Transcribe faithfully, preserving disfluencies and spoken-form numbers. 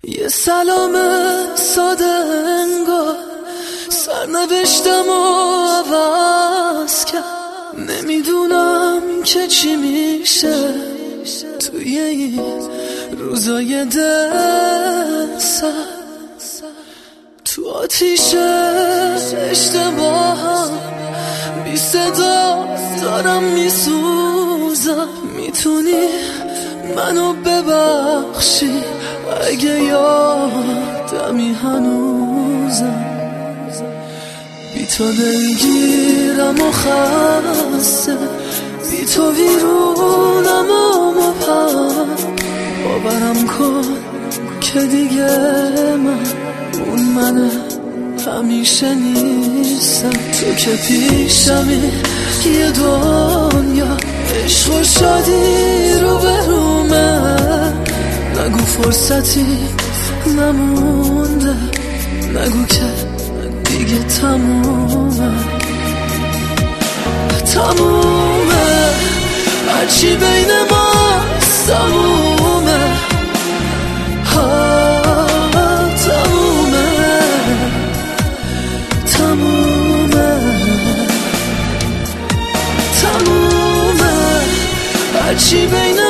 یه سلام ساده انگار سرنوشتم و عوض کرد. نمیدونم که چی میشه توی این روزای دل سر. تو آتیش اشتباهم بی صدا دارم میسوزم. میتونی منو ببخشی اگه یادمی هنوزم. بی تو دلگیرم و خسته، بی تو ویرونم و مبهم. باورم کن که دیگه من اون منه همیشه نیستم. تو که پیشمی یه دنیا عشق و شادی رو برومه. نگو فرصتی نمونده، نگو که دیگه تمومه. تمومه هرچی بین ما تمومه. ها تمومه تمومه تمومه هرچی بین